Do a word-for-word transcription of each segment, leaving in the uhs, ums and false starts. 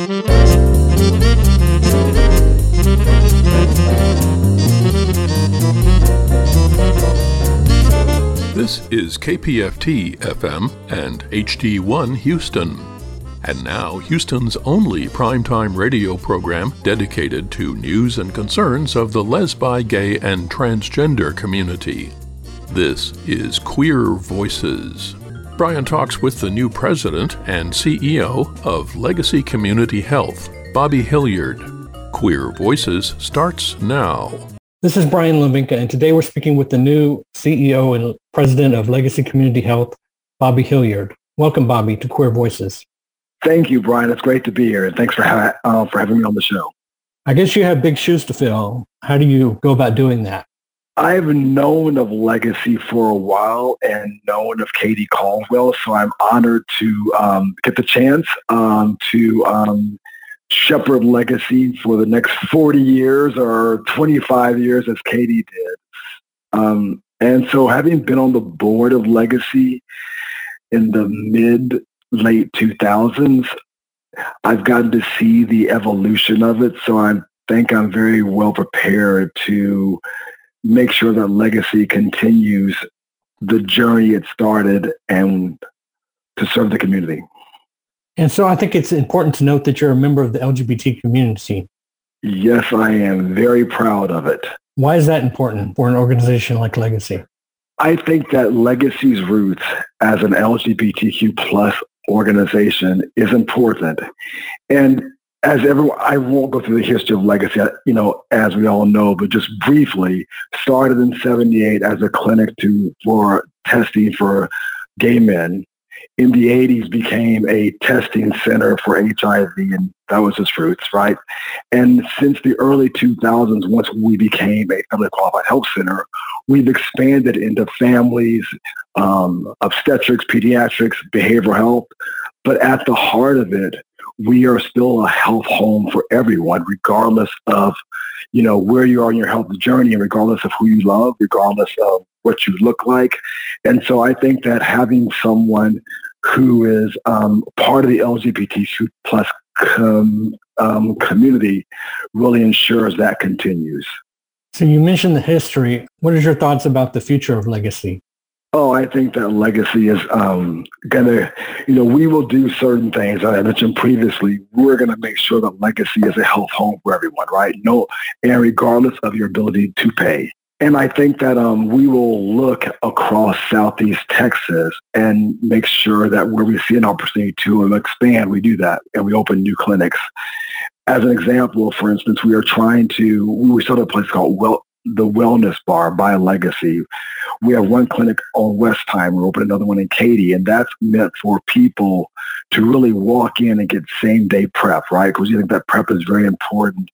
This is K P F T F M and H D one Houston. And now, Houston's only primetime radio program dedicated to news and concerns of the lesbi, gay, and transgender community. This is Queer Voices. Brian talks with the new president and C E O of Legacy Community Health, Bobby Hilliard. Queer Voices starts now. This is Brian Lumbinka, and today we're speaking with the new C E O and president of Legacy Community Health, Bobby Hilliard. Welcome, Bobby, to Queer Voices. Thank you, Brian. It's great to be here, and thanks for ha- uh, for having me on the show. I guess you have big shoes to fill. How do you go about doing that? I've known of Legacy for a while and known of Katie Caldwell, so I'm honored to um, get the chance um, to um, shepherd Legacy for the next forty years or twenty-five years as Katie did. Um, and so having been on the board of Legacy in the mid late two thousands, I've gotten to see the evolution of it. So I think I'm very well prepared to make sure that Legacy continues the journey it started and to serve the community. And so I think it's important to note that you're a member of the L G B T community. Yes, I am very proud of it. Why is that important for an organization like Legacy? I think that Legacy's roots as an L G B T Q plus organization is important. And as everyone, I won't go through the history of Legacy, you know, as we all know, but just briefly, started in seventy-eight as a clinic to for testing for gay men. In the eighties became a testing center for H I V, and that was its roots, right? And since the early two thousands, once we became a family qualified health center, we've expanded into families, um, obstetrics, pediatrics, behavioral health. But at the heart of it, we are still a health home for everyone, regardless of, you know, where you are in your health journey, and regardless of who you love, regardless of what you look like. And so I think that having someone who is um, part of the L G B T Q plus com, um, community really ensures that continues. So you mentioned the history. What is your thoughts about the future of Legacy? Oh, I think that Legacy is um, going to, you know, we will do certain things. I mentioned previously, we're going to make sure that Legacy is a health home for everyone, right? No, and regardless of your ability to pay. And I think that um, we will look across Southeast Texas and make sure that where we see an opportunity to expand, we do that, and we open new clinics. As an example, for instance, we are trying to, we started a place called well, the Wellness Bar by Legacy. We have one clinic on West Time. We're opening another one in Katy, and that's meant for people to really walk in and get same-day prep, right? Because you think that prep is very important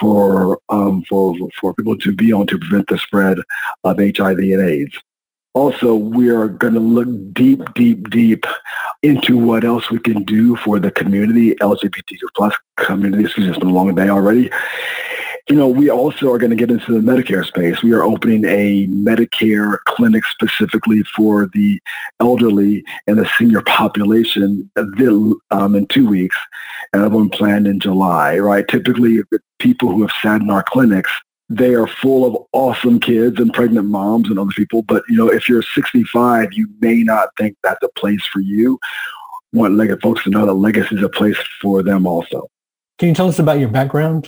for um, for for people to be on to prevent the spread of H I V and AIDS. Also, we are going to look deep, deep, deep into what else we can do for the community, L G B T Q plus community. Excuse me, it's been a long day already. You know, we also are going to get into the Medicare space. We are opening a Medicare clinic specifically for the elderly and the senior population um, in two weeks, and another one planned in July, right? Typically, the people who have sat in our clinics, they are full of awesome kids and pregnant moms and other people. But, you know, if you're sixty-five, you may not think that's a place for you. I want Legacy folks to know that Legacy is a place for them also. Can you tell us about your background?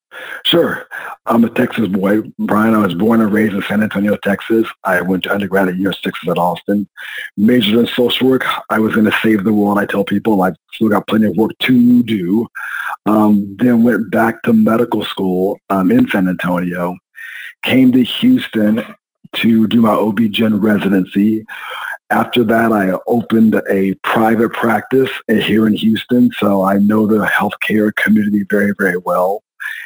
Sure. I'm a Texas boy, Brian. I was born and raised in San Antonio, Texas. I went to undergrad at year six at Austin. Majored in social work. I was going to save the world. I tell people I've still got plenty of work to do. Um, then went back to medical school um, in San Antonio. Came to Houston to do my O B G Y N residency. After that, I opened a private practice here in Houston, so I know the healthcare community very, very well.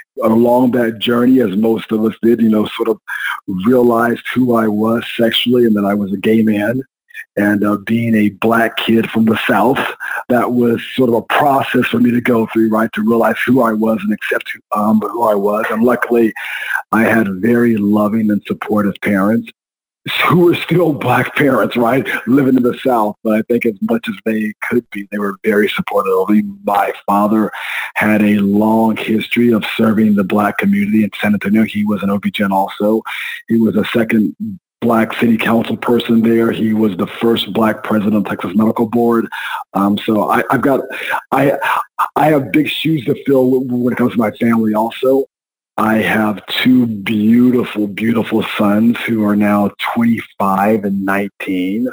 Along that journey, as most of us did, you know, sort of realized who I was sexually and that I was a gay man. And uh, being a black kid from the South, that was sort of a process for me to go through, right, to realize who I was and accept who, um, who I was. And luckily, I had very loving and supportive parents. who were still Black parents, right, living in the South. But I think as much as they could be, they were very supportive of me. My father had a long history of serving the Black community in San Antonio. He was an O B G Y N also. He was a second Black city council person there. He was the first Black president of Texas Medical Board. Um, so I, I've got, I, I have big shoes to fill when it comes to my family also. I have two beautiful, beautiful sons who are now twenty-five and nineteen.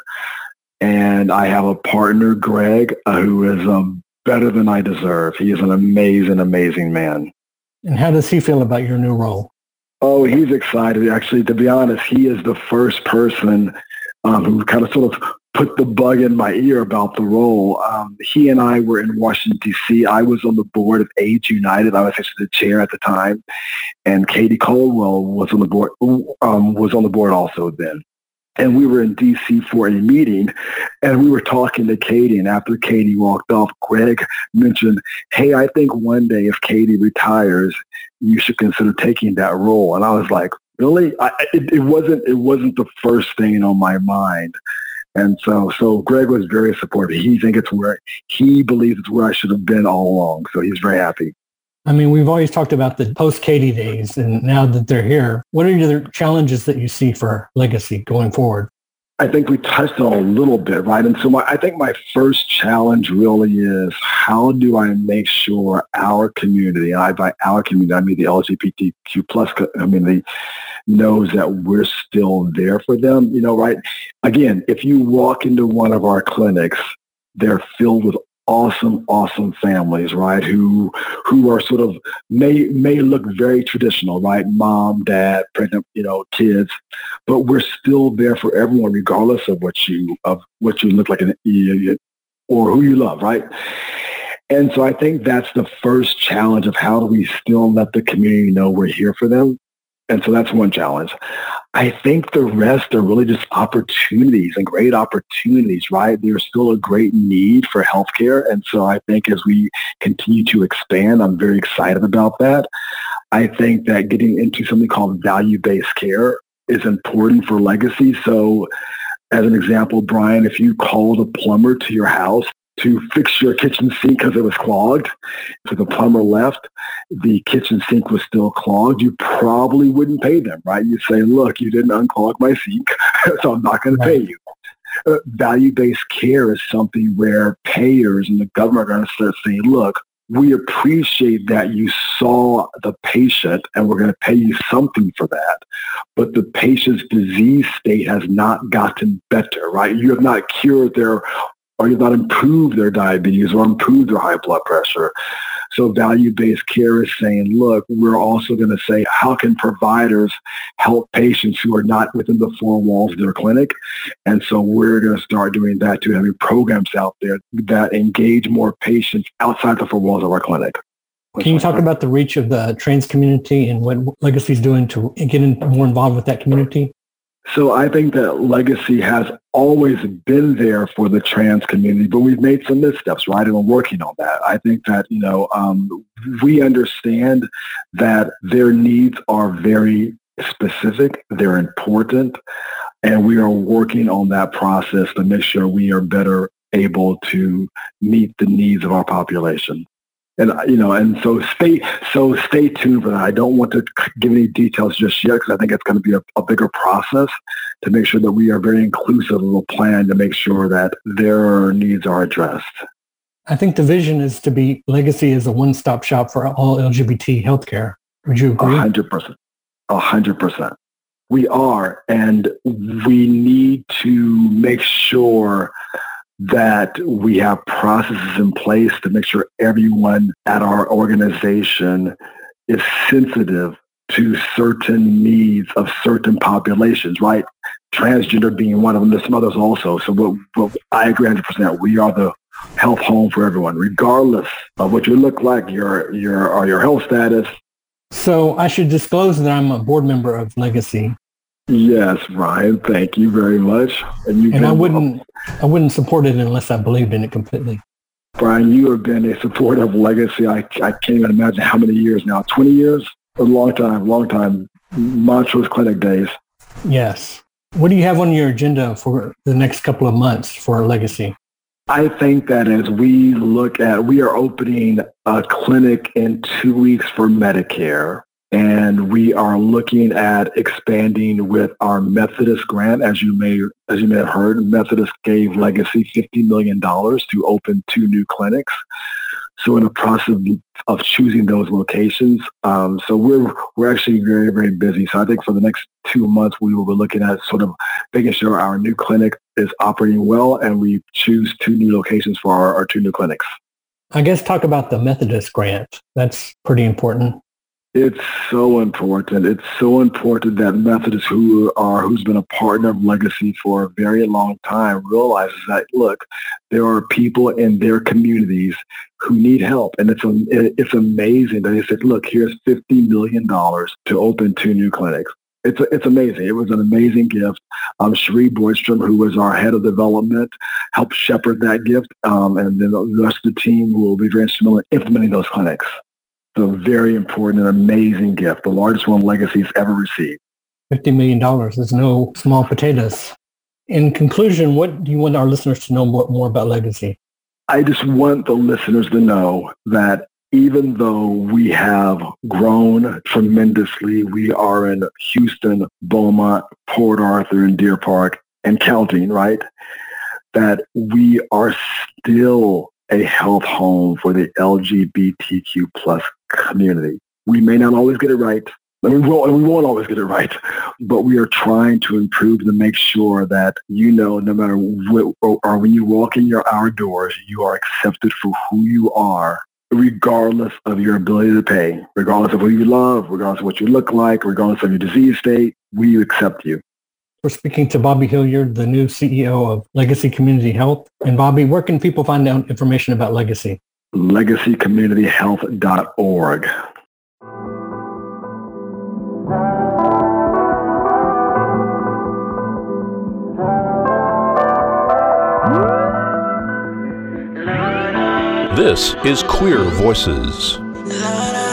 And I have a partner, Greg, uh, who is um, better than I deserve. He is an amazing, amazing man. And how does he feel about your new role? Oh, he's excited. Actually, to be honest, he is the first person um, who kind of sort of put the bug in my ear about the role. Um, he and I were in Washington, D C. I was on the board of AIDS United. I was actually the chair at the time. And Katie Caldwell was on the board, um, was on the board also then. And we were in D C for a meeting, and we were talking to Katie. And after Katie walked off, Greg mentioned, hey, I think one day if Katie retires, you should consider taking that role. And I was like, really? I, it, it wasn't. It wasn't the first thing on my mind. And so, so Greg was very supportive. He thinks it's where he believes it's where I should have been all along. So he's very happy. I mean, we've always talked about the post-Katie days, and now that they're here, what are the challenges that you see for Legacy going forward? I think we touched on a little bit, right? And so my, I think my first challenge really is, how do I make sure our community, and I by our community, I mean the L G B T Q plus community, knows that we're still there for them, you know, right? Again, if you walk into one of our clinics, they're filled with awesome, awesome families, right? Who who are sort of may may look very traditional, right? Mom, dad, pregnant, you know, kids, but we're still there for everyone, regardless of what you of what you look like in, or who you love, right? And so I think that's the first challenge of how do we still let the community know we're here for them. And so that's one challenge. I think the rest are really just opportunities and great opportunities, right? There's still a great need for healthcare. And so I think as we continue to expand, I'm very excited about that. I think that getting into something called value-based care is important for Legacy. So as an example, Brian, if you called a plumber to your house to fix your kitchen sink because it was clogged, so the plumber left, the kitchen sink was still clogged, you probably wouldn't pay them, right? You'd say, look, you didn't unclog my sink, so I'm not going to pay you. Uh, value-based care is something where payers and the government are going to start saying, look, we appreciate that you saw the patient and we're going to pay you something for that. But the patient's disease state has not gotten better, right? You have not cured their or you've not improved their diabetes or improved their high blood pressure. So value-based care is saying, look, we're also going to say, how can providers help patients who are not within the four walls of their clinic? And so we're going to start doing that too, having programs out there that engage more patients outside the four walls of our clinic. Can you talk about the reach of the trans community and what Legacy is doing to get in more involved with that community? So I think that Legacy has always been there for the trans community, but we've made some missteps, right? And we're working on that. I think that, you know, um, we understand that their needs are very specific. They're important. And we are working on that process to make sure we are better able to meet the needs of our population. And, you know, and so stay, so stay tuned for that. I don't want to give any details just yet because I think it's going to be a, a bigger process to make sure that we are very inclusive of a plan to make sure that their needs are addressed. I think the vision is to be Legacy as a one-stop shop for all L G B T healthcare. Would you agree? A hundred percent. A hundred percent. We are, and we need to make sure that we have processes in place to make sure everyone at our organization is sensitive to certain needs of certain populations, right? Transgender being one of them. There's some others also. So what, what, I agree one hundred percent. We are the health home for everyone, regardless of what you look like, your, your, or your health status. So I should disclose that I'm a board member of Legacy. Yes, Ryan, thank you very much. And, you and I wouldn't I wouldn't support it unless I believed in it completely. Brian, you have been a supporter of Legacy. I, I can't even imagine how many years now. twenty years? A long time, long time. Montrose Clinic days. Yes. What do you have on your agenda for the next couple of months for Legacy? I think that as we look at, we are opening a clinic in two weeks for Medicare, and we are looking at expanding with our Methodist grant. As you may, as you may have heard, Methodist gave Legacy fifty million dollars to open two new clinics. So in the process of choosing those locations, um, so we're we're actually very, very busy. So I think for the next two months, we will be looking at sort of making sure our new clinic is operating well, and we choose two new locations for our, our two new clinics. I guess talk about the Methodist grant. That's pretty important. It's so important. It's so important that Methodists who are, who's been a partner of Legacy for a very long time realizes that, look, there are people in their communities who need help. And it's it's amazing that they said, look, here's fifty million dollars to open two new clinics. It's it's amazing. It was an amazing gift. Um, Cherie Boydstrom, who was our head of development, helped shepherd that gift. Um, and then the rest of the team will be very instrumental in implementing those clinics. A very important and amazing gift, the largest one Legacy's ever received. fifty million dollars is no small potatoes. In conclusion, what do you want our listeners to know more, more about Legacy? I just want the listeners to know that even though we have grown tremendously, we are in Houston, Beaumont, Port Arthur, and Deer Park, and counting, right? That we are still a health home for the L G B T Q plus community. We may not always get it right. I mean, we won't, we won't always get it right, but we are trying to improve to make sure that, you know, no matter what, or when you walk in your our doors, you are accepted for who you are, regardless of your ability to pay, regardless of who you love, regardless of what you look like, regardless of your disease state. We accept you. We're speaking to Bobby Hilliard, the new C E O of Legacy Community Health. And Bobby, where can people find out information about Legacy? legacy community health dot org. This is Queer Voices.